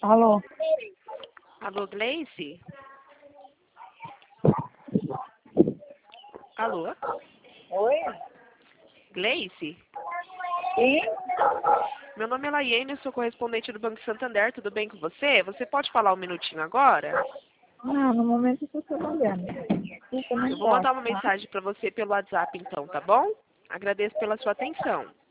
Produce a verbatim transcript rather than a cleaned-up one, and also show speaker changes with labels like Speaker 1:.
Speaker 1: Alô?
Speaker 2: Alô, Gleice? Alô?
Speaker 1: Oi?
Speaker 2: Gleice?
Speaker 1: Sim?
Speaker 2: Meu nome é Laiane, eu sou correspondente do Banco Santander, tudo bem com você? Você pode falar um minutinho agora?
Speaker 1: Não, no momento eu estou trabalhando. Desculpa, não
Speaker 2: Eu vou
Speaker 1: posso,
Speaker 2: mandar uma
Speaker 1: tá?
Speaker 2: mensagem para você pelo WhatsApp então, tá bom? Agradeço pela sua atenção.